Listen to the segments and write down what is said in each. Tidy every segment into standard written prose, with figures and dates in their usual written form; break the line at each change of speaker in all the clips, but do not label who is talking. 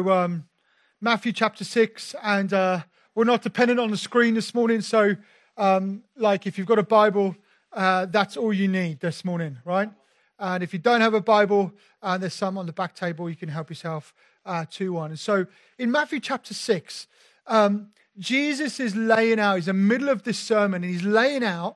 Matthew chapter 6, and we're not dependent on the screen this morning, so if you've got a Bible, that's all you need this morning, right? And if you don't have a Bible, there's some on the back table, you can help yourself to one. And so in Matthew chapter 6, Jesus is laying out, he's in the middle of this sermon, and he's laying out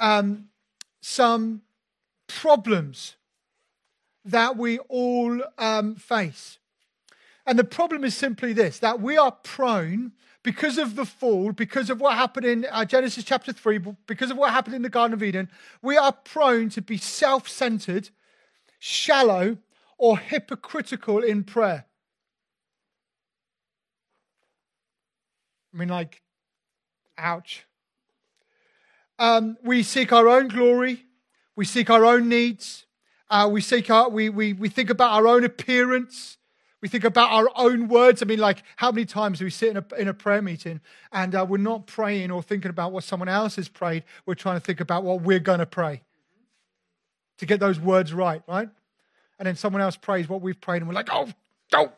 some problems that we all face. And the problem is simply this, that we are prone, because of the fall, because of what happened in Genesis chapter 3, because of what happened in the Garden of Eden, we are prone to be self-centered, shallow, or hypocritical in prayer. Ouch. We seek our own glory. We seek our own needs. We think about our own appearance. We think about our own words. How many times do we sit in a prayer meeting and we're not praying or thinking about what someone else has prayed. We're trying to think about what we're going to pray to get those words right? And then someone else prays what we've prayed and we're like, oh, don't.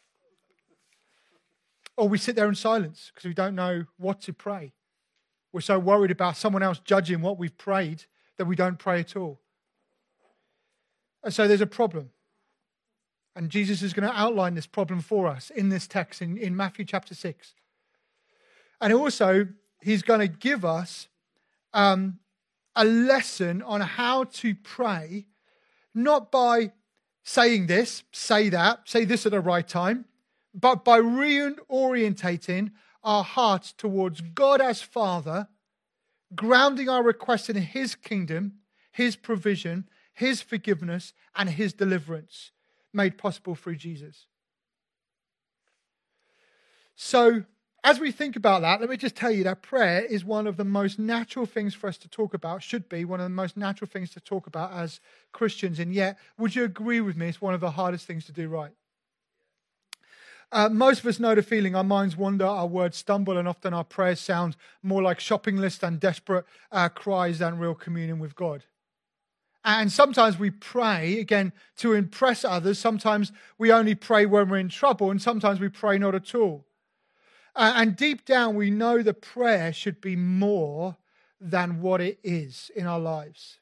Or we sit there in silence because we don't know what to pray. We're so worried about someone else judging what we've prayed that we don't pray at all. And so there's a problem. And Jesus is going to outline this problem for us in this text in Matthew chapter 6. And also, he's going to give us a lesson on how to pray, not by saying this, say that, say this at the right time, but by reorientating our hearts towards God as Father, grounding our requests in His kingdom, His provision, His forgiveness, and His deliverance, made possible through Jesus. So, as we think about that, let me just tell you that prayer is one of the most natural things for us to talk about, should be one of the most natural things to talk about as Christians, and yet, would you agree with me, it's one of the hardest things to do right? Most of us know the feeling. Our minds wander, our words stumble, and often our prayers sound more like shopping lists and desperate cries than real communion with God. And sometimes we pray, again, to impress others. Sometimes we only pray when we're in trouble, and sometimes we pray not at all. And deep down, we know that prayer should be more than what it is in our lives.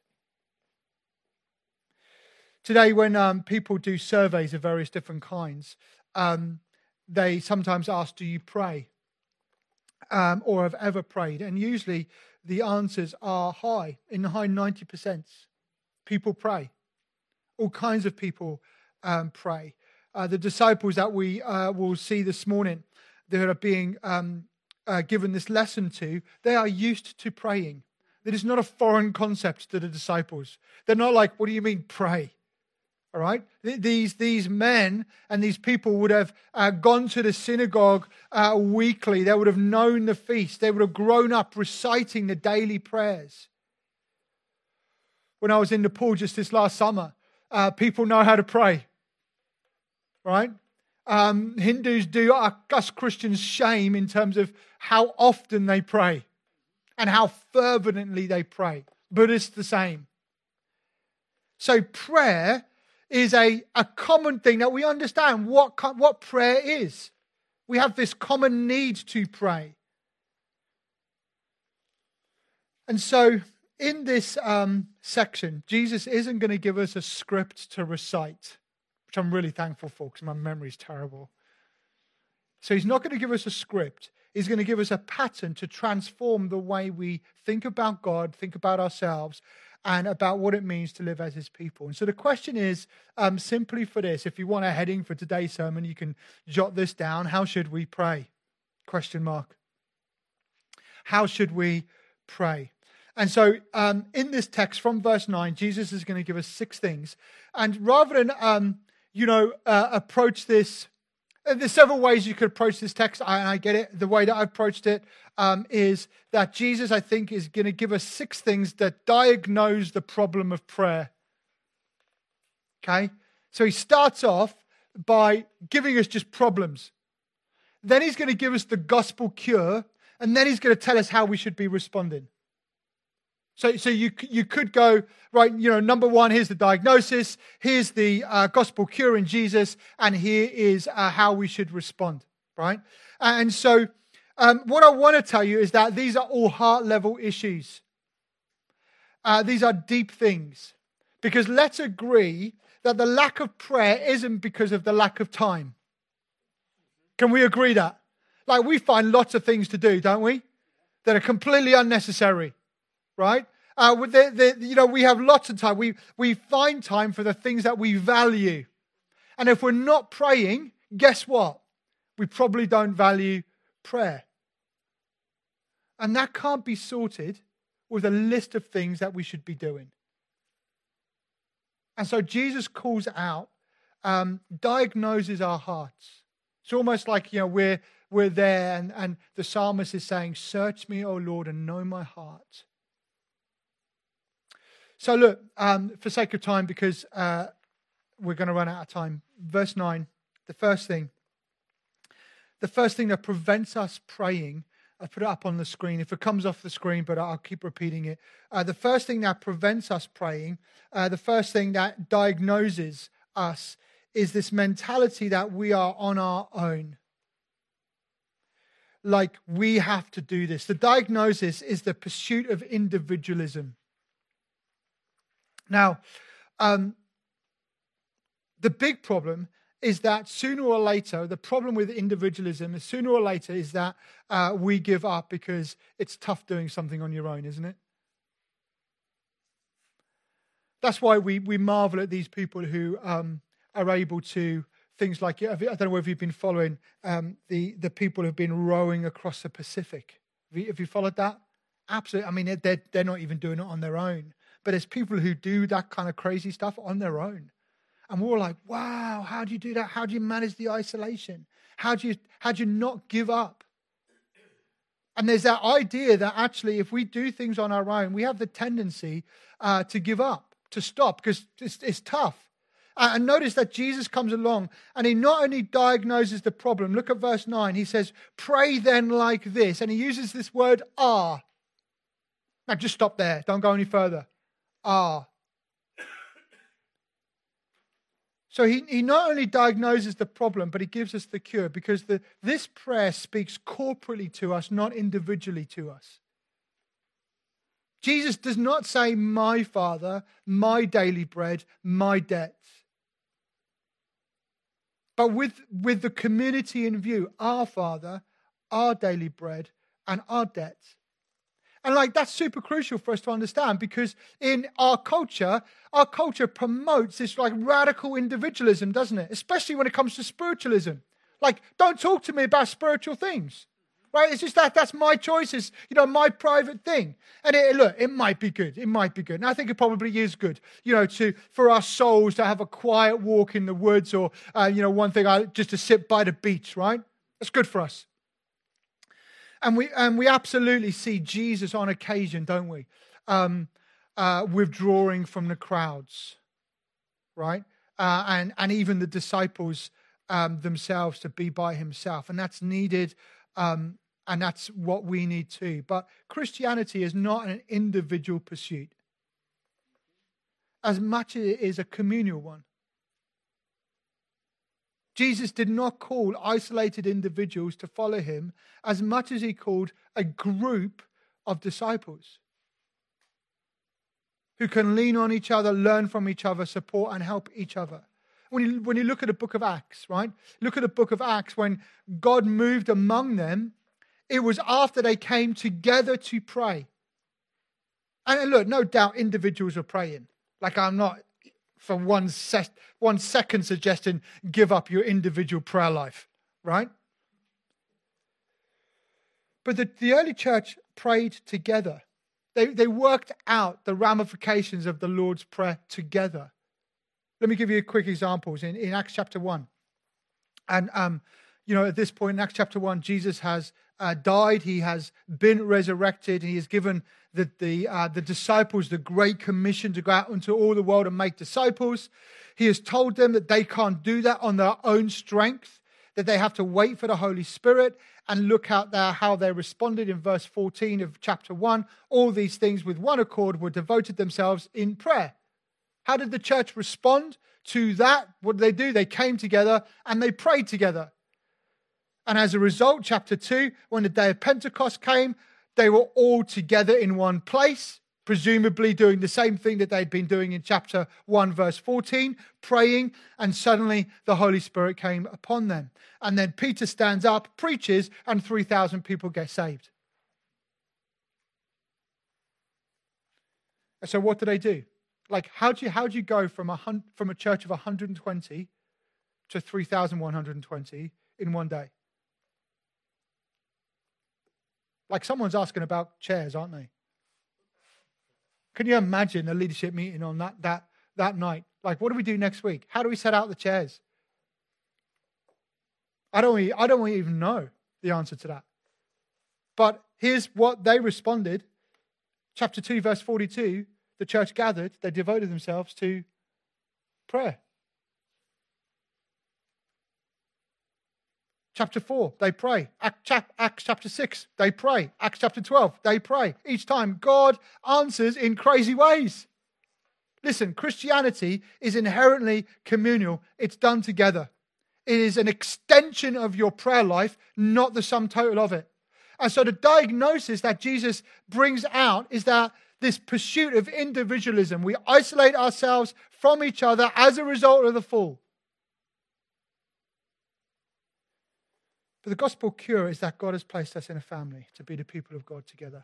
Today, when people do surveys of various different kinds, they sometimes ask, do you pray? Or have ever prayed? And usually the answers are high, in the high 90%. People pray. All kinds of people pray. The disciples that we will see this morning that are being given this lesson to, they are used to praying. It is not a foreign concept to the disciples. They're not like, what do you mean pray? All right? These men and these people would have gone to the synagogue weekly. They would have known the feast. They would have grown up reciting the daily prayers. When I was in Nepal just this last summer, people know how to pray, right? Hindus do us Christians shame in terms of how often they pray and how fervently they pray. Buddhists the same. So prayer is a common thing that we understand what prayer is. We have this common need to pray. And so in this section, Jesus isn't going to give us a script to recite, which I'm really thankful for because my memory is terrible. So he's not going to give us a script. He's going to give us a pattern to transform the way we think about God, think about ourselves, and about what it means to live as His people. And so the question is simply for this. If you want a heading for today's sermon, you can jot this down. How should we pray? ? How should we pray? And so in this text from verse 9, Jesus is going to give us 6 things. And rather than, approach this, there's several ways you could approach this text. I get it. The way that I approached it is that Jesus, I think, is going to give us 6 things that diagnose the problem of prayer. Okay? So he starts off by giving us just problems. Then he's going to give us the gospel cure. And then he's going to tell us how we should be responding. So you could go, right, number one, here's the diagnosis, here's the gospel cure in Jesus, and here is how we should respond, right? And so what I want to tell you is that these are all heart-level issues. These are deep things. Because let's agree that the lack of prayer isn't because of the lack of time. Can we agree that? Like, we find lots of things to do, don't we? That are completely unnecessary. Right? We have lots of time. We find time for the things that we value. And if we're not praying, guess what? We probably don't value prayer. And that can't be sorted with a list of things that we should be doing. And so Jesus calls out, diagnoses our hearts. It's almost like, we're there and the psalmist is saying, search me, O Lord, and know my heart. So look, for sake of time, because we're going to run out of time. Verse 9, the first thing that prevents us praying, I'll put it up on the screen. If it comes off the screen, but I'll keep repeating it. The first thing that prevents us praying, the first thing that diagnoses us is this mentality that we are on our own. Like, we have to do this. The diagnosis is the pursuit of individualism. Now, the big problem is that sooner or later, the problem with individualism is sooner or later is that we give up because it's tough doing something on your own, isn't it? That's why we marvel at these people who are able to, things like, I don't know if you've been following the people who've been rowing across the Pacific. Have you followed that? Absolutely. I mean, they're not even doing it on their own. But there's people who do that kind of crazy stuff on their own. And we're all like, wow, how do you do that? How do you manage the isolation? How do you not give up? And there's that idea that actually if we do things on our own, we have the tendency to give up, to stop, because it's tough. And notice that Jesus comes along and he not only diagnoses the problem. Look at verse 9. He says, pray then like this. And he uses this word, ah. Now just stop there. Don't go any further. So he not only diagnoses the problem, but he gives us the cure, because this prayer speaks corporately to us, not individually to us. Jesus does not say, my Father, my daily bread, my debts. But with the community in view, our Father, our daily bread, and our debts. And that's super crucial for us to understand, because in our culture promotes this radical individualism, doesn't it? Especially when it comes to spiritualism. Don't talk to me about spiritual things, right? It's just that's my choices, my private thing. And it might be good. It might be good. And I think it probably is good, for our souls to have a quiet walk in the woods, or, one thing, just to sit by the beach, right? That's good for us. And we absolutely see Jesus on occasion, don't we? Withdrawing from the crowds, right? And even the disciples themselves to be by himself. And that's needed, and that's what we need too. But Christianity is not an individual pursuit, as much as it is a communal one. Jesus did not call isolated individuals to follow him as much as he called a group of disciples who can lean on each other, learn from each other, support and help each other. When you look at the book of Acts, right? Look at the book of Acts, when God moved among them, it was after they came together to pray. And look, no doubt individuals were praying. I'm not for one second suggesting give up your individual prayer life, right? But the early church prayed together. They worked out the ramifications of the Lord's Prayer together. Let me give you quick examples in Acts chapter 1. And, at this point in Acts chapter 1, Jesus has died. He has been resurrected. He has given the disciples the great commission to go out into all the world and make disciples. He has told them that they can't do that on their own strength. that they have to wait for the Holy Spirit, and look out there how they responded in verse 14 of chapter 1. All these things with one accord were devoted themselves in prayer. How did the church respond to that? What did they do? They came together and they prayed together. And as a result, chapter 2, when the day of Pentecost came, they were all together in one place, presumably doing the same thing that they'd been doing in chapter 1, verse 14, praying, and suddenly the Holy Spirit came upon them. And then Peter stands up, preaches, and 3,000 people get saved. So what do they do? Like, how do you go from a church of 120 to 3,120 in one day? Like, someone's asking about chairs, aren't they? Can you imagine a leadership meeting on that night? Like, what do we do next week? How do we set out the chairs? I don't even know the answer to that. But here's what they responded. Chapter 2, verse 42, the church gathered, they devoted themselves to prayer. Chapter 4, they pray. Acts chapter 6, they pray. Acts chapter 12, they pray. Each time, God answers in crazy ways. Listen, Christianity is inherently communal. It's done together. It is an extension of your prayer life, not the sum total of it. And so the diagnosis that Jesus brings out is that this pursuit of individualism, we isolate ourselves from each other as a result of the fall. But the gospel cure is that God has placed us in a family to be the people of God together.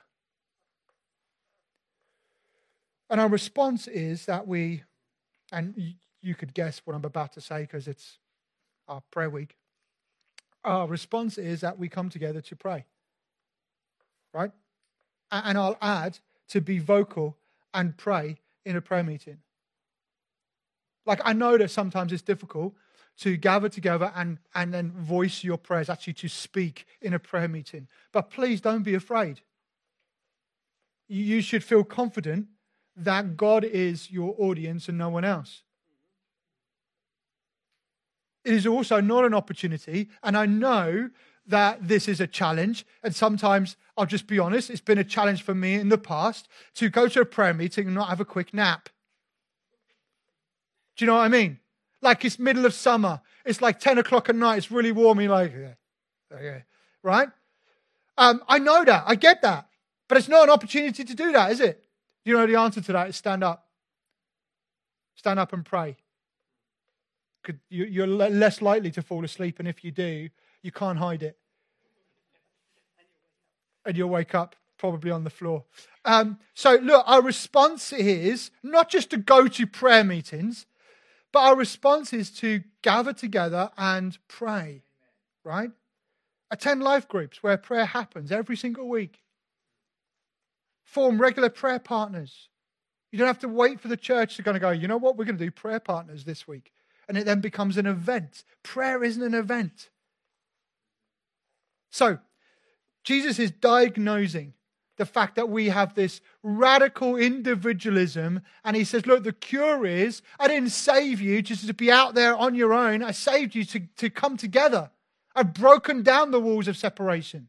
And our response is that and you could guess what I'm about to say because it's our prayer week. Our response is that we come together to pray. Right? And I'll add to be vocal and pray in a prayer meeting. Like, I know that sometimes it's difficult to gather together and then voice your prayers, actually to speak in a prayer meeting. But please don't be afraid. You should feel confident that God is your audience and no one else. It is also not an opportunity, and I know that this is a challenge, and sometimes, I'll just be honest, it's been a challenge for me in the past to go to a prayer meeting and not have a quick nap. Do you know what I mean? Like, it's middle of summer. It's like 10 o'clock at night. It's really warm. You're like, yeah. Right? I know that. I get that. But it's not an opportunity to do that, is it? You know the answer to that is stand up. Stand up and pray. You're less likely to fall asleep, and if you do, you can't hide it. And you'll wake up probably on the floor. So look, our response is not just to go to prayer meetings, but our response is to gather together and pray, right? Attend life groups where prayer happens every single week. Form regular prayer partners. You don't have to wait for the church to go, you know what, we're going to do prayer partners this week. And it then becomes an event. Prayer isn't an event. So, Jesus is diagnosing the fact that we have this radical individualism. And he says, look, the cure is, I didn't save you just to be out there on your own. I saved you to come together. I've broken down the walls of separation.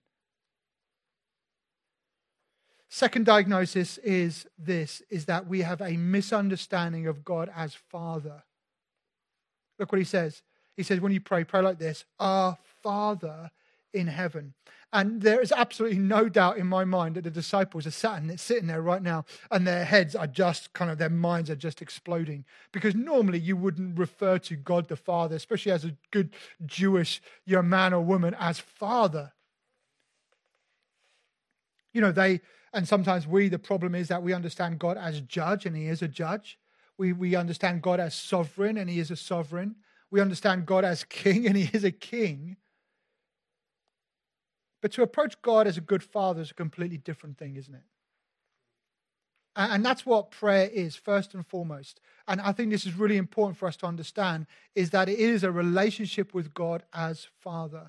Second diagnosis is that we have a misunderstanding of God as Father. Look what he says. He says, when you pray like this, our Father in heaven. And there is absolutely no doubt in my mind that the disciples are sitting there right now, and their heads are just their minds are just exploding. Because normally you wouldn't refer to God the Father, especially as a good Jewish young man or woman, as Father. You know, and sometimes the problem is that we understand God as judge, and he is a judge. We understand God as sovereign, and he is a sovereign. We understand God as king, and he is a king. But to approach God as a good father is a completely different thing, isn't it? And that's what prayer is, first and foremost. And I think this is really important for us to understand, is that it is a relationship with God as Father.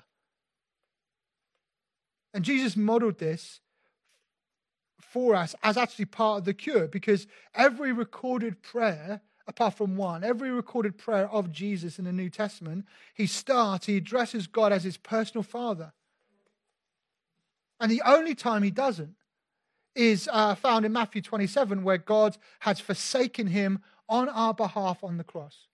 And Jesus modeled this for us as actually part of the cure, because every recorded prayer apart from one. Every recorded prayer of Jesus in the New Testament, he addresses God as his personal Father. And the only time he doesn't is found in Matthew 27, where God has forsaken him on our behalf on the cross.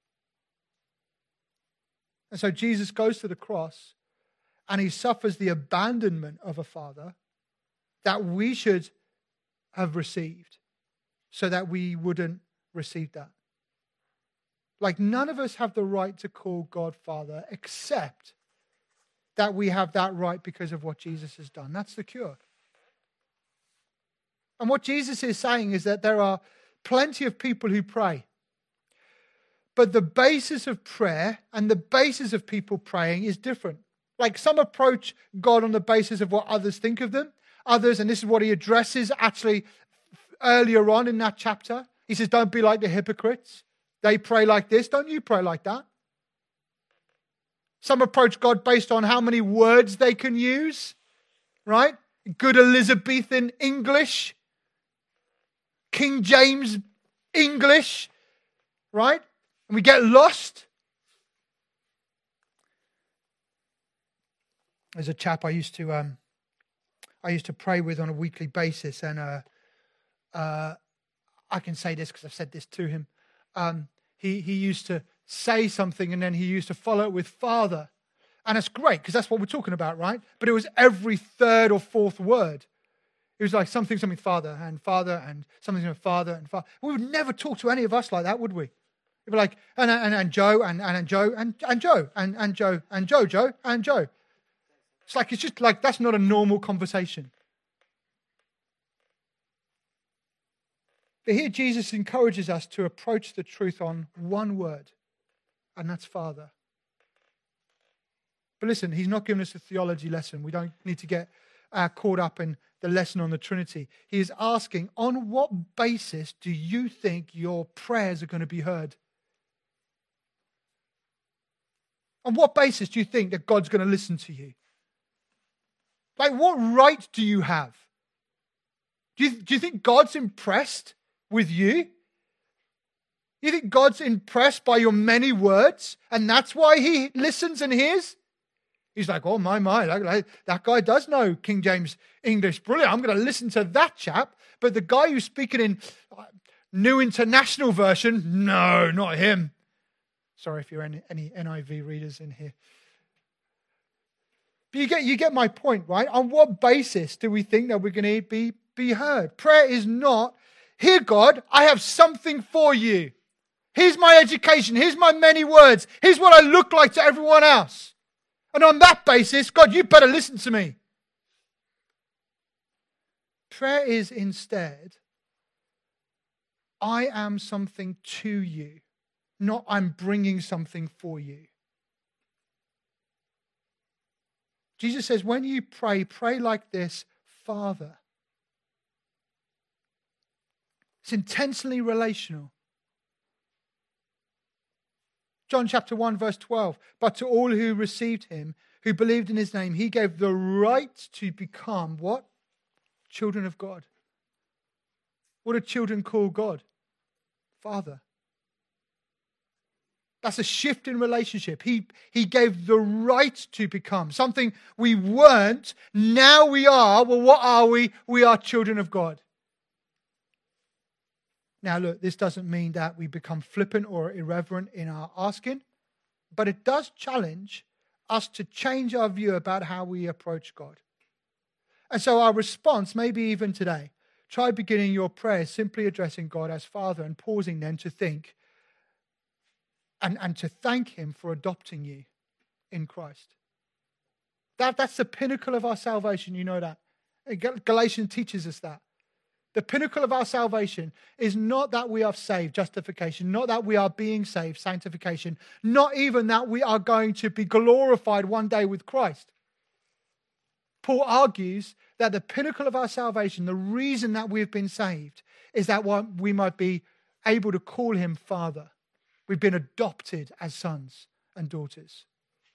And so Jesus goes to the cross and he suffers the abandonment of a father that we should have received so that we wouldn't receive that. Like, none of us have the right to call God Father except that we have that right because of what Jesus has done. That's the cure. And what Jesus is saying is that there are plenty of people who pray. But the basis of prayer and the basis of people praying is different. Like, some approach God on the basis of what others think of them. Others, and this is what he addresses actually earlier on in that chapter. He says, don't be like the hypocrites. They pray like this. Don't you pray like that? Some approach God based on how many words they can use, right? Good Elizabethan English, King James English, right? And we get lost. There's a chap I used to pray with on a weekly basis, and I can say this because I've said this to him. He used to say something and then he used to follow it with Father. And it's great because that's what we're talking about, right? But it was every third or fourth word. It was like something, Father, and something, Father, and Father. We would never talk to any of us like that, would we? It'd be like, and Joe, and Joe, and Joe, and Joe, and Joe, and Joe. It's just like, that's not a normal conversation. But here Jesus encourages us to approach the truth on one word, and that's Father. But listen, he's not giving us a theology lesson. We don't need to get caught up in the lesson on the Trinity. He is asking, on what basis do you think your prayers are going to be heard? On what basis do you think that God's going to listen to you? Like, what right do you have? Do you think God's impressed with you? You think God's impressed by your many words and that's why he listens and hears? He's like, oh my, that guy does know King James English. Brilliant, I'm going to listen to that chap. But the guy who's speaking in New International Version, no, not him. Sorry if you're any NIV readers in here. But you get my point, right? On what basis do we think that we're going to be heard? Prayer is not, here God, I have something for you. Here's my education. Here's my many words. Here's what I look like to everyone else. And on that basis, God, you better listen to me. Prayer is instead, I am something to you, not I'm bringing something for you. Jesus says, when you pray, pray like this, Father. It's intensely relational. John chapter 1, verse 12. But to all who received him, who believed in his name, he gave the right to become what? Children of God. What do children call God? Father. That's a shift in relationship. He gave the right to become something we weren't. Now we are. Well, what are we? We are children of God. Now, look, this doesn't mean that we become flippant or irreverent in our asking, but it does challenge us to change our view about how we approach God. And so our response, maybe even today, try beginning your prayer simply addressing God as Father and pausing then to think and to thank him for adopting you in Christ. That's the pinnacle of our salvation, you know that. Galatians teaches us that. The pinnacle of our salvation is not that we are saved, justification, not that we are being saved, sanctification, not even that we are going to be glorified one day with Christ. Paul argues that the pinnacle of our salvation, the reason that we've been saved, is that we might be able to call him Father. We've been adopted as sons and daughters.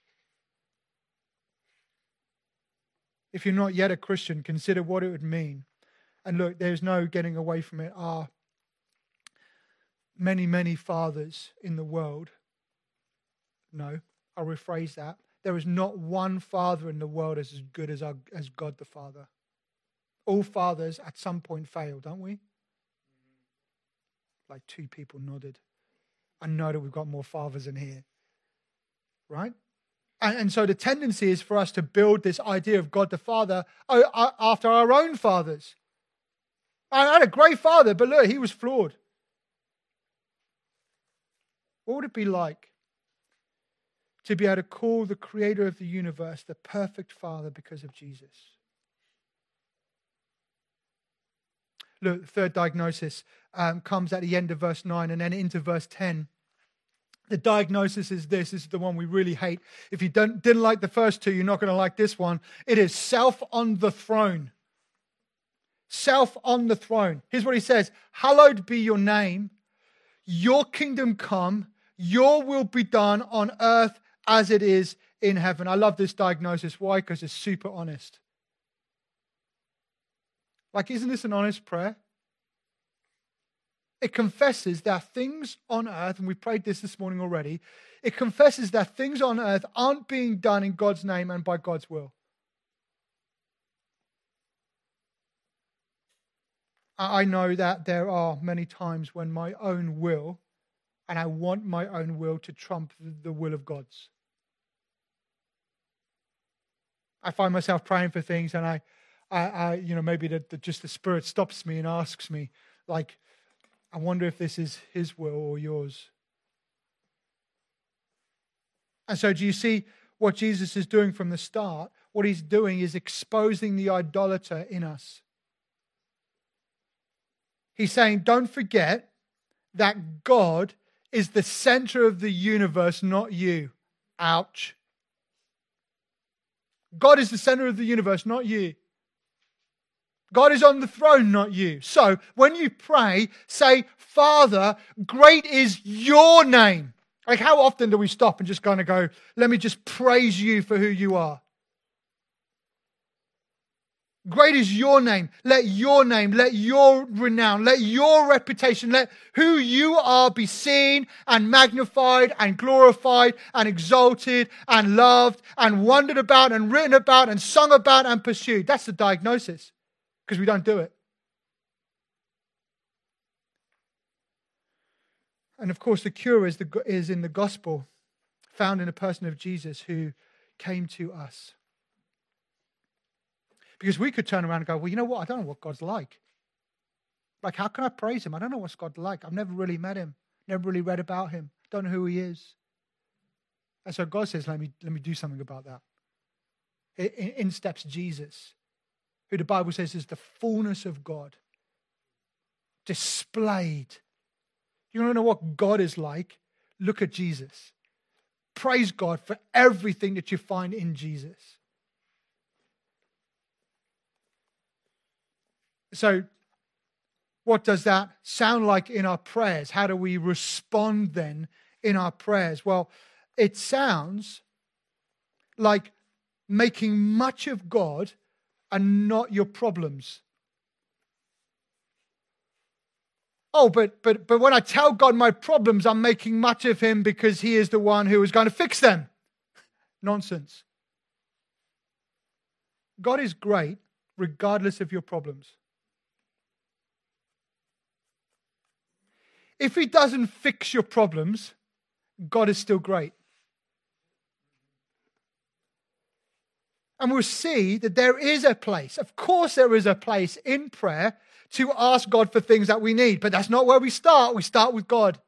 If you're not yet a Christian, consider what it would mean. And look, there's no getting away from it. many, many fathers in the world. No, I'll rephrase that. There is not one father in the world as good as God the Father. All fathers at some point fail, don't we? Like 2 people nodded. I know that we've got more fathers in here. Right? And so the tendency is for us to build this idea of God the Father after our own fathers. I had a great father, but look, he was flawed. What would it be like to be able to call the creator of the universe the perfect Father because of Jesus? Look, the third diagnosis comes at the end of verse 9 and then into verse 10. The diagnosis is this. This is the one we really hate. If you didn't like the first 2, you're not going to like this one. It is self on the throne. Self on the throne. Here's what he says. Hallowed be your name. Your kingdom come. Your will be done on earth as it is in heaven. I love this diagnosis. Why? Because it's super honest. Like, isn't this an honest prayer? It confesses that things on earth, and we prayed this morning already, it confesses that things on earth aren't being done in God's name and by God's will. I know that there are many times when my own will, and I want my own will to trump the will of God's. I find myself praying for things, and I maybe just the Spirit stops me and asks me, like, I wonder if this is His will or yours. And so do you see what Jesus is doing from the start? What He's doing is exposing the idolater in us. He's saying, don't forget that God is the center of the universe, not you. Ouch. God is the center of the universe, not you. God is on the throne, not you. So when you pray, say, Father, great is your name. Like, how often do we stop and just kind of go, let me just praise you for who you are? Great is your name. Let your name, let your renown, let your reputation, let who you are be seen and magnified and glorified and exalted and loved and wondered about and written about and sung about and pursued. That's the diagnosis, because we don't do it. And of course, the cure is in the gospel, found in the person of Jesus who came to us. Because we could turn around and go, well, you know what? I don't know what God's like. Like, how can I praise Him? I don't know what's God like. I've never really met Him. Never really read about Him. Don't know who He is. And so God says, let me do something about that. In steps Jesus, who the Bible says is the fullness of God, displayed. You want to know what God is like? Look at Jesus. Praise God for everything that you find in Jesus. So, what does that sound like in our prayers? How do we respond then in our prayers? Well, it sounds like making much of God and not your problems. Oh, but when I tell God my problems, I'm making much of Him because He is the one who is going to fix them. Nonsense. God is great regardless of your problems. If He doesn't fix your problems, God is still great. And we'll see that there is a place. Of course there is a place in prayer to ask God for things that we need. But that's not where we start. We start with God.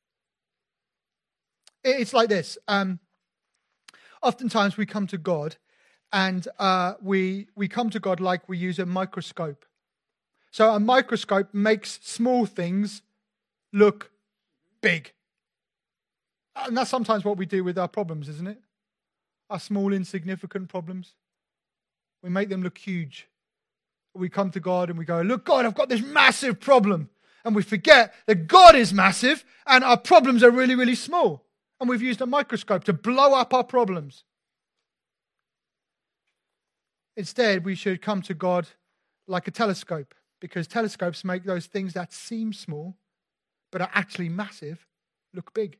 It's like this. Oftentimes we come to God and we come to God like we use a microscope. So a microscope makes small things look big. And that's sometimes what we do with our problems, isn't it? Our small, insignificant problems. We make them look huge. We come to God and we go, look, God, I've got this massive problem. And we forget that God is massive and our problems are really, really small. And we've used a microscope to blow up our problems. Instead, we should come to God like a telescope, because telescopes make those things that seem small but are actually massive, look big.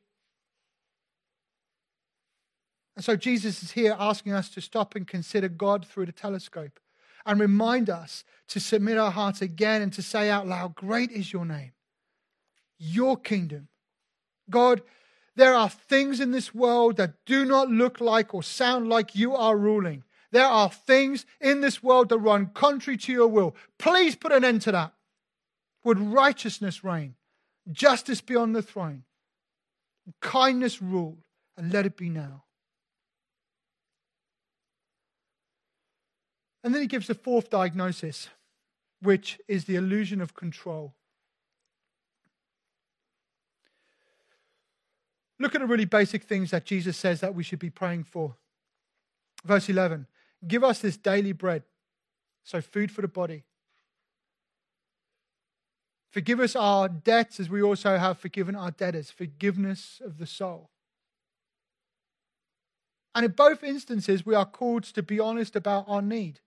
And so Jesus is here asking us to stop and consider God through the telescope and remind us to submit our hearts again and to say out loud, great is your name, your kingdom. God, there are things in this world that do not look like or sound like you are ruling. There are things in this world that run contrary to your will. Please put an end to that. Would righteousness reign, justice be on the throne, kindness rule, and let it be now. And then he gives the fourth diagnosis, which is the illusion of control. Look at the really basic things that Jesus says that we should be praying for. Verse 11, give us this daily bread, so food for the body. Forgive us our debts as we also have forgiven our debtors, forgiveness of the soul. And in both instances, we are called to be honest about our need.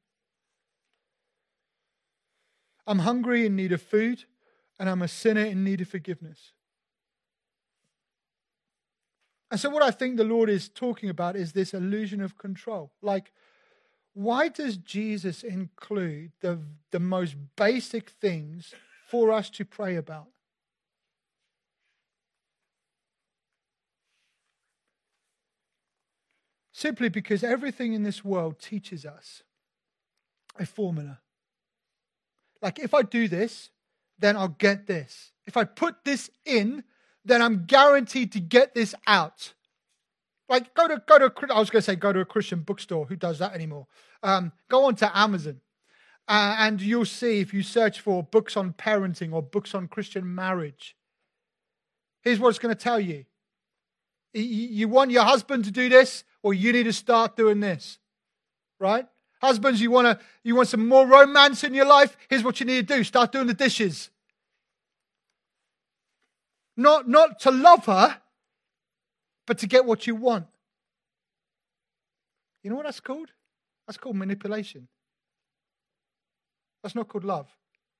I'm hungry in need of food, and I'm a sinner in need of forgiveness. And so what I think the Lord is talking about is this illusion of control. Like, why does Jesus include the most basic things for us to pray about? Simply because everything in this world teaches us a formula. Like, if I do this, then I'll get this. If I put this in, then I'm guaranteed to get this out. Like, go to a Christian bookstore. Who does that anymore? Go on to Amazon, and you'll see, if you search for books on parenting or books on Christian marriage, here's what it's going to tell you. You want your husband to do this, or you need to start doing this, right? Husbands, you want some more romance in your life? Here's what you need to do. Start doing the dishes. Not to love her, but to get what you want. You know what that's called? That's called manipulation. That's not called love.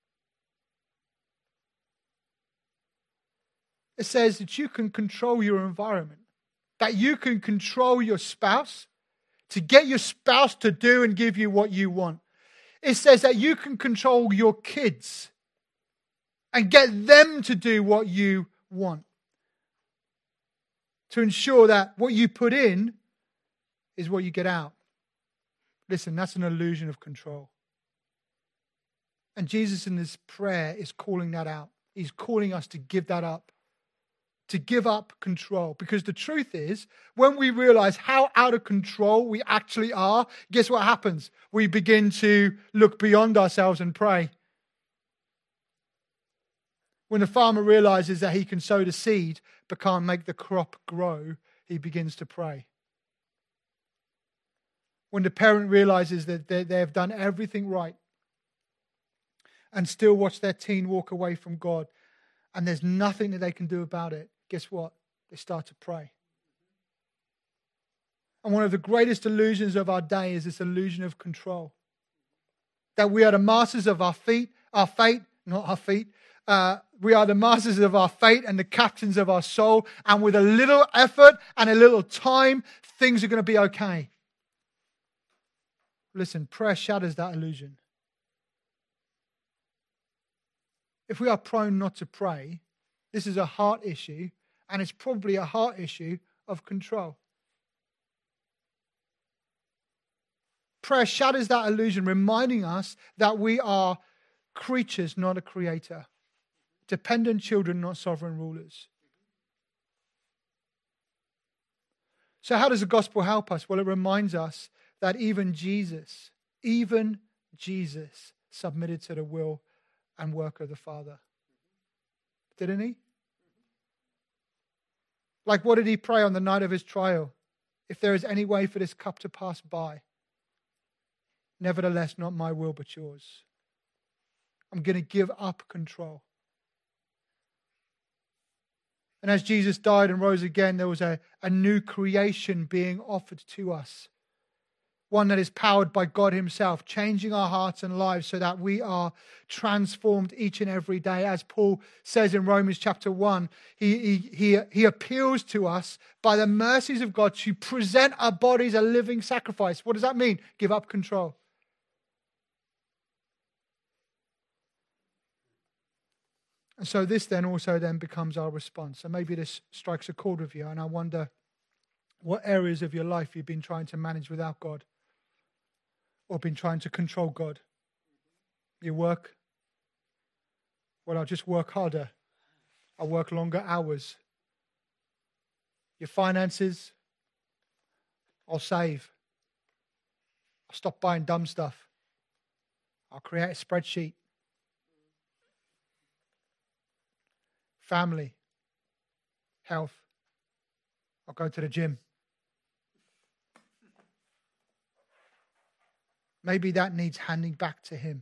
It says that you can control your environment, that you can control your spouse, to get your spouse to do and give you what you want. It says that you can control your kids and get them to do what you want, to ensure that what you put in is what you get out. Listen, that's an illusion of control. And Jesus in this prayer is calling that out. He's calling us to give that up. To give up control. Because the truth is, when we realize how out of control we actually are, guess what happens? We begin to look beyond ourselves and pray. When the farmer realizes that he can sow the seed but can't make the crop grow, he begins to pray. When the parent realizes that they have done everything right and still watch their teen walk away from God and there's nothing that they can do about it, guess what? They start to pray. And one of the greatest illusions of our day is this illusion of control. That we are the masters of our fate, not our feet. We are the masters of our fate and the captains of our soul. And with a little effort and a little time, things are going to be okay. Listen, prayer shatters that illusion. If we are prone not to pray, this is a heart issue, and it's probably a heart issue of control. Prayer shatters that illusion, reminding us that we are creatures, not a creator. Dependent children, not sovereign rulers. So how does the gospel help us? Well, it reminds us that even Jesus submitted to the will and work of the Father. Didn't he? Like, what did he pray on the night of his trial? If there is any way for this cup to pass by, nevertheless, not my will but yours. I'm going to give up control. And as Jesus died and rose again, there was a new creation being offered to us. one that is powered by God himself, changing our hearts and lives so that we are transformed each and every day. As Paul says in Romans chapter 1, he appeals to us by the mercies of God to present our bodies a living sacrifice. What does that mean? Give up control. And so this then also becomes our response. And maybe this strikes a chord with you, and I wonder what areas of your life you've been trying to manage without God, or been trying to control God. Your work? Well, I'll just work harder. I'll work longer hours. Your finances? I'll save. I'll stop buying dumb stuff. I'll create a spreadsheet. Family, health, I'll go to the gym. Maybe that needs handing back to him.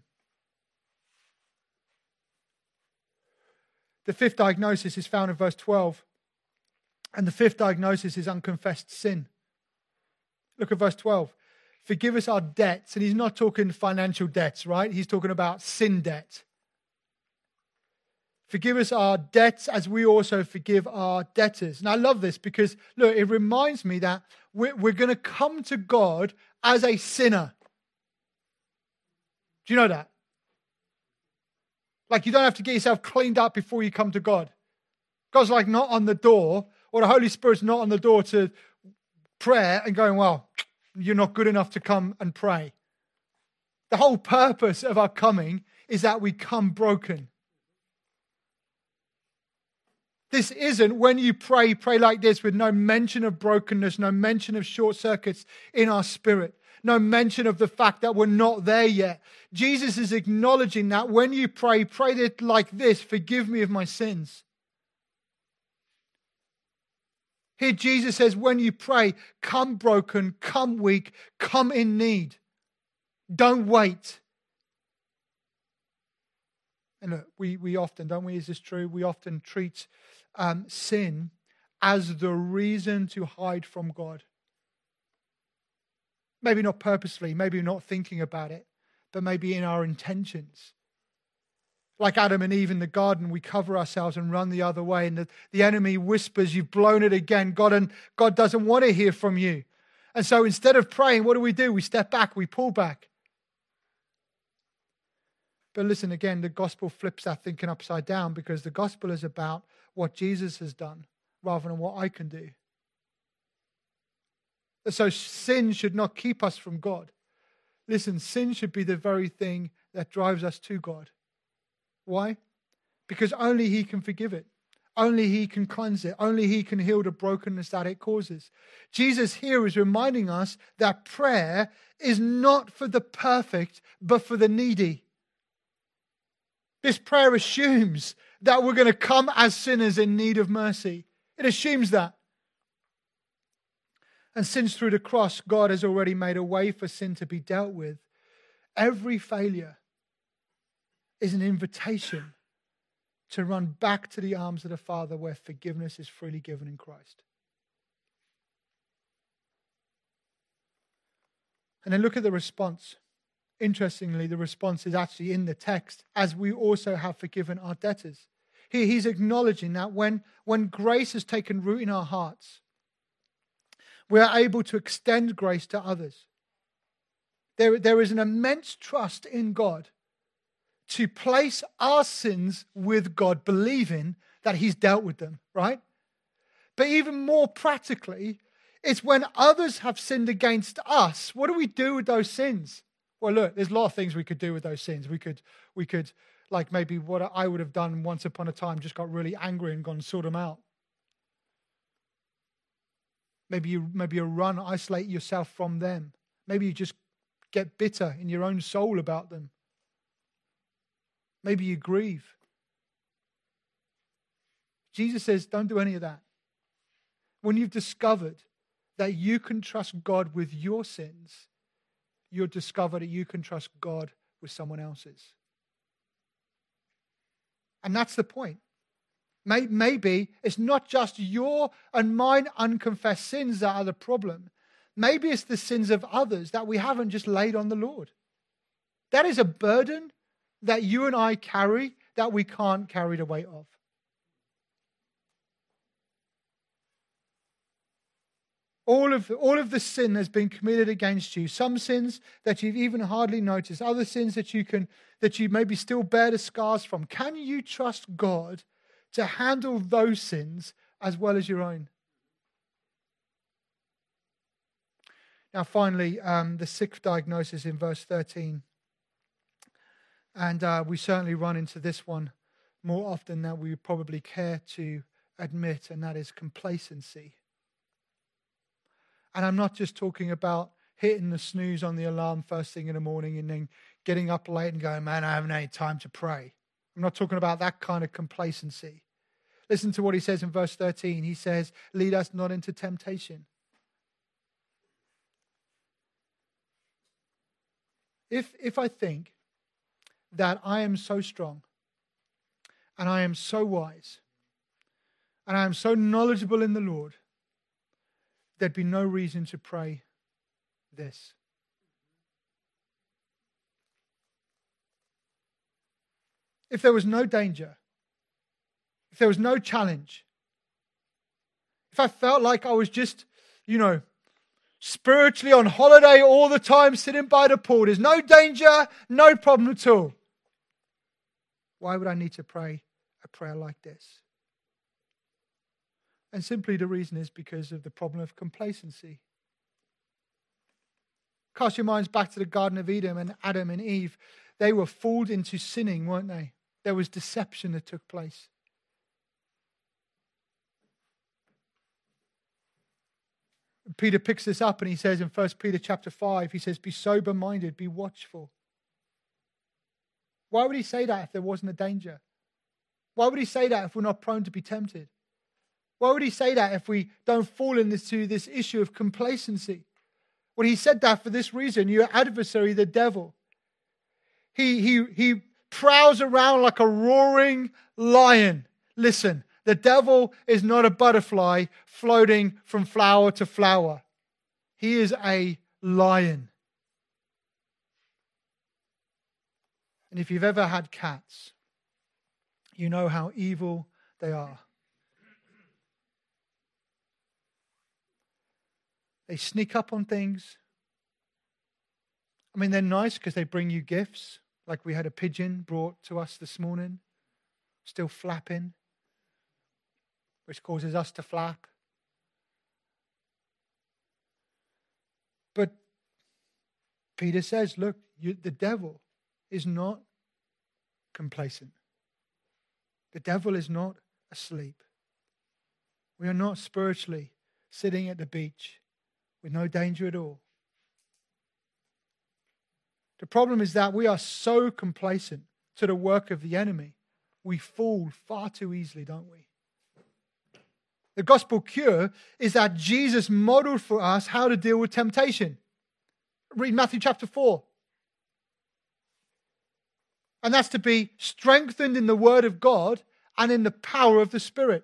The fifth diagnosis is found in verse 12. And the fifth diagnosis is unconfessed sin. Look at verse 12. Forgive us our debts. And he's not talking financial debts, right? He's talking about sin debt. Forgive us our debts as we also forgive our debtors. And I love this because, look, it reminds me that we're going to come to God as a sinner. Do you know that? Like, you don't have to get yourself cleaned up before you come to God. God's like not on the door, or the Holy Spirit's not on the door to prayer and going, well, you're not good enough to come and pray. The whole purpose of our coming is that we come broken. This isn't when you pray like this with no mention of brokenness, no mention of short circuits in our spirit, no mention of the fact that we're not there yet. Jesus is acknowledging that when you pray it like this: forgive me of my sins. Here Jesus says, when you pray, come broken, come weak, come in need. Don't wait. And look, we often, don't we, is this true? We often treat sin as the reason to hide from God. Maybe not purposely, maybe not thinking about it, but maybe in our intentions. Like Adam and Eve in the garden, we cover ourselves and run the other way. And the enemy whispers, you've blown it again. God doesn't want to hear from you. And so instead of praying, what do? We step back, we pull back. But listen, again, the gospel flips that thinking upside down, because the gospel is about what Jesus has done rather than what I can do. So sin should not keep us from God. Listen, sin should be the very thing that drives us to God. Why? Because only He can forgive it. Only He can cleanse it. Only He can heal the brokenness that it causes. Jesus here is reminding us that prayer is not for the perfect, but for the needy. This prayer assumes that we're going to come as sinners in need of mercy. It assumes that. And since through the cross, God has already made a way for sin to be dealt with, every failure is an invitation to run back to the arms of the Father, where forgiveness is freely given in Christ. And then look at the response. Interestingly, the response is actually in the text: as we also have forgiven our debtors. Here he's acknowledging that when grace has taken root in our hearts, we are able to extend grace to others. There is an immense trust in God to place our sins with God, believing that He's dealt with them, right? But even more practically, it's when others have sinned against us, what do we do with those sins? Well, look, there's a lot of things we could do with those sins. We could, like maybe what I would have done once upon a time, just got really angry and gone sort them out. Maybe you run, isolate yourself from them. Maybe you just get bitter in your own soul about them. Maybe you grieve. Jesus says, don't do any of that. When you've discovered that you can trust God with your sins, you'll discover that you can trust God with someone else's. And that's the point. Maybe it's not just your and mine unconfessed sins that are the problem. maybe it's the sins of others that we haven't just laid on the Lord. That is a burden that you and I carry that we can't carry the weight of. All of the sin has been committed against you. Some sins that you've even hardly noticed. Other sins that you maybe still bear the scars from. Can you trust God to handle those sins as well as your own? Now finally, the sixth diagnosis in verse 13. And we certainly run into this one more often than we would probably care to admit, and that is complacency. And I'm not just talking about hitting the snooze on the alarm first thing in the morning and then getting up late and going, man, I haven't any time to pray. I'm not talking about that kind of complacency. Listen to what he says in verse 13. He says, lead us not into temptation. If I think that I am so strong and I am so wise and I am so knowledgeable in the Lord, there'd be no reason to pray this. If there was no danger, if there was no challenge, if I felt like I was just, spiritually on holiday all the time, sitting by the pool, there's no danger, no problem at all, why would I need to pray a prayer like this? And simply the reason is because of the problem of complacency. Cast your minds back to the Garden of Eden and Adam and Eve. They were fooled into sinning, weren't they? There was deception that took place. Peter picks this up and he says in 1 Peter chapter 5, he says, be sober-minded, be watchful. Why would he say that if there wasn't a danger? Why would he say that if we're not prone to be tempted? Why would he say that if we don't fall into this issue of complacency? Well, he said that for this reason. Your adversary, the devil, he prowls around like a roaring lion. Listen, the devil is not a butterfly floating from flower to flower. He is a lion. And if you've ever had cats, you know how evil they are. They sneak up on things. I mean, they're nice because they bring you gifts. Like we had a pigeon brought to us this morning, still flapping, which causes us to flap. But Peter says, look, the devil is not complacent. The devil is not asleep. We are not spiritually sitting at the beach with no danger at all. The problem is that we are so complacent to the work of the enemy, we fall far too easily, don't we? The gospel cure is that Jesus modeled for us how to deal with temptation. Read Matthew chapter 4. And that's to be strengthened in the word of God and in the power of the Spirit.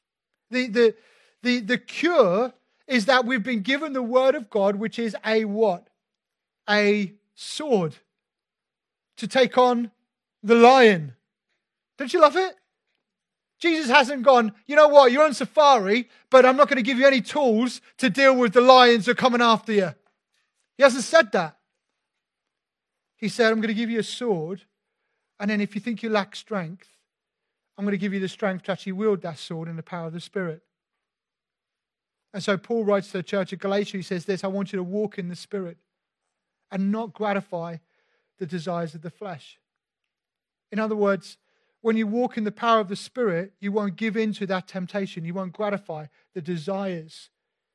The cure is that we've been given the word of God, which is a what? A sword to take on the lion. Don't you love it? Jesus hasn't gone, you know what, you're on safari, but I'm not going to give you any tools to deal with the lions that are coming after you. He hasn't said that. He said, I'm going to give you a sword, and then if you think you lack strength, I'm going to give you the strength to actually wield that sword in the power of the Spirit. And so Paul writes to the church of Galatia, he says this, I want you to walk in the Spirit and not gratify the desires of the flesh. In other words, when you walk in the power of the Spirit, you won't give in to that temptation. You won't gratify the desires.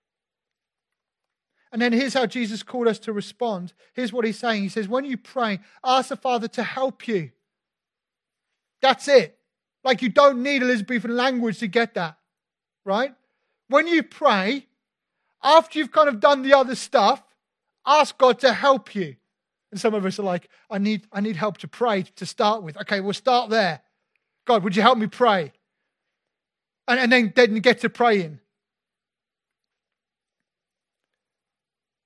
And then here's how Jesus called us to respond. Here's what he's saying. He says, when you pray, ask the Father to help you. That's it. Like you don't need Elizabethan language to get that, right? When you pray, after you've kind of done the other stuff, ask God to help you. And some of us are like, I need help to pray to start with. Okay, we'll start there. God, would you help me pray? And then get to praying.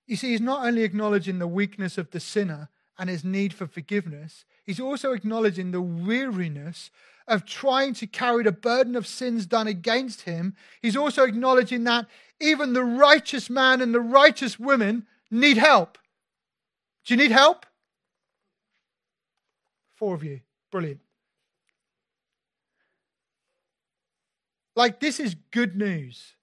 You see, he's not only acknowledging the weakness of the sinner and his need for forgiveness, he's also acknowledging the weariness of trying to carry the burden of sins done against him. He's also acknowledging that even the righteous man and the righteous woman need help. Do you need help? 4 of you. Brilliant. Like, this is good news.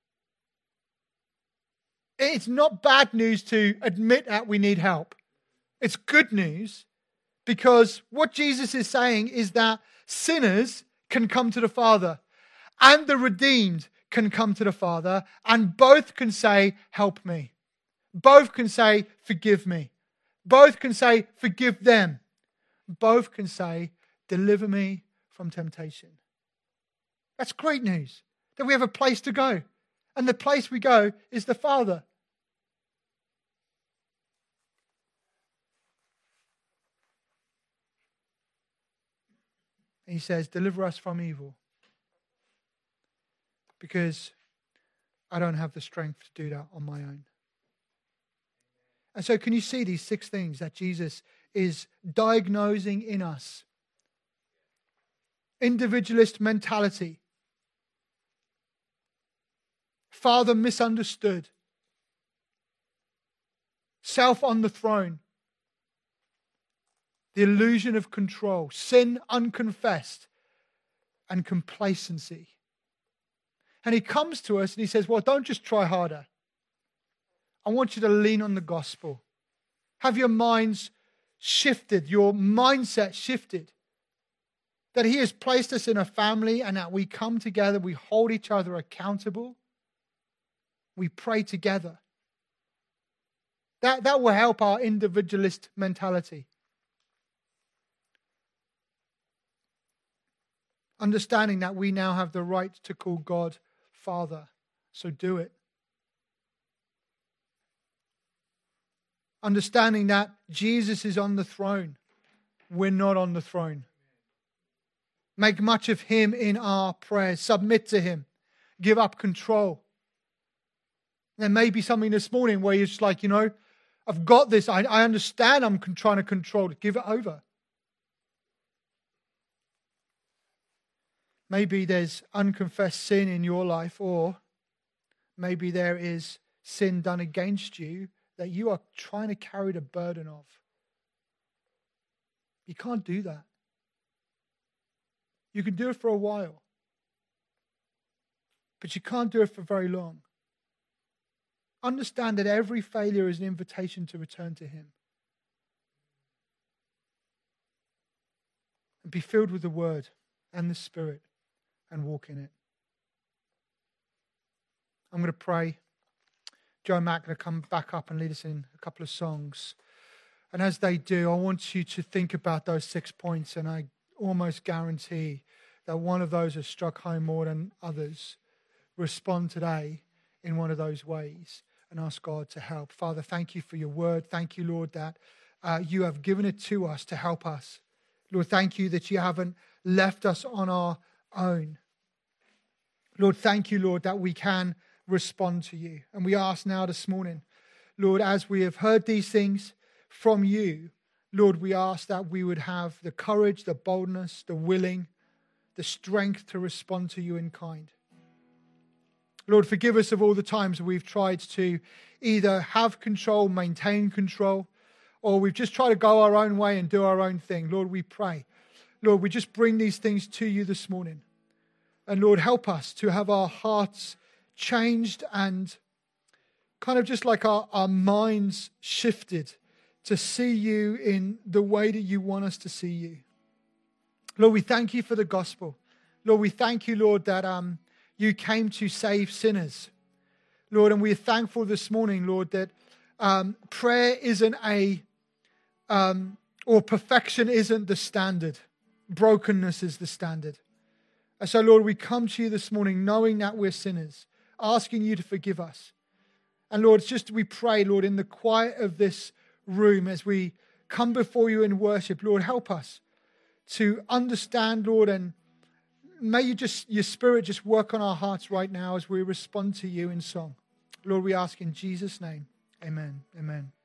It's not bad news to admit that we need help. It's good news because what Jesus is saying is that sinners can come to the Father and the redeemed can come to the Father, and both can say, help me. Both can say, forgive me. Both can say, forgive them. Both can say, deliver me from temptation. That's great news, that we have a place to go. And the place we go is the Father. And he says, deliver us from evil. Because I don't have the strength to do that on my own. And so can you see these 6 things that Jesus is diagnosing in us? Individualist mentality. Father misunderstood. Self on the throne. The illusion of control. Sin unconfessed. And complacency. And he comes to us and he says, well, don't just try harder. I want you to lean on the gospel. Have your minds shifted, your mindset shifted. That he has placed us in a family and that we come together, we hold each other accountable. We pray together. That will help our individualist mentality. Understanding that we now have the right to call God Father. So do it. Understanding that Jesus is on the throne. We're not on the throne. Make much of him in our prayers. Submit to him. Give up control. There may be something this morning where you're just like, I've got this. I understand I'm trying to control it. Give it over. Maybe there's unconfessed sin in your life, or maybe there is sin done against you that you are trying to carry the burden of. You can't do that. You can do it for a while, but you can't do it for very long. Understand that every failure is an invitation to return to him. And be filled with the Word and the Spirit and walk in it. I'm going to pray. Joe and Matt are going to come back up and lead us in a couple of songs. And as they do, I want you to think about those 6 points, and I almost guarantee that one of those has struck home more than others. Respond today in one of those ways and ask God to help. Father, thank you for your word. Thank you, Lord, that you have given it to us to help us. Lord, thank you that you haven't left us on our own. Lord, thank you, Lord, that we can respond to you. And we ask now this morning, Lord, as we have heard these things from you, Lord, we ask that we would have the courage, the boldness, the willing, the strength to respond to you in kind. Lord, forgive us of all the times we've tried to either have control, maintain control, or we've just tried to go our own way and do our own thing. Lord, we pray. Lord, we just bring these things to you this morning. And Lord, help us to have our hearts changed and kind of just like our minds shifted to see you in the way that you want us to see you. Lord, we thank you for the gospel. Lord, we thank you, Lord, that you came to save sinners. Lord, and we're thankful this morning, Lord, that prayer isn't or perfection isn't the standard. Brokenness is the standard. And so, Lord, we come to you this morning knowing that we're sinners, asking you to forgive us. And Lord, it's just we pray, Lord, in the quiet of this room as we come before you in worship, Lord, help us to understand, Lord, and may your Spirit just work on our hearts right now as we respond to you in song. Lord, we ask in Jesus' name. Amen. Amen.